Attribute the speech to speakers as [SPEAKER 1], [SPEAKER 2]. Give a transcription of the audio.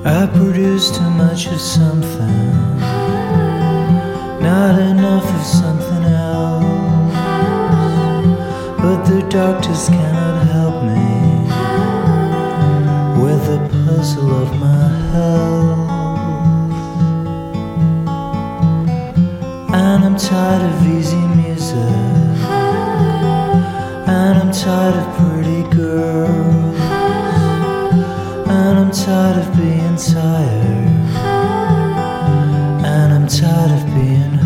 [SPEAKER 1] I produce too much of something, not enough of something else. But the doctors cannot help me with the puzzle of my health. And I'm tired of easy music, and I'm tired of pretty girls, and I'm tired of being tired, and I'm tired of being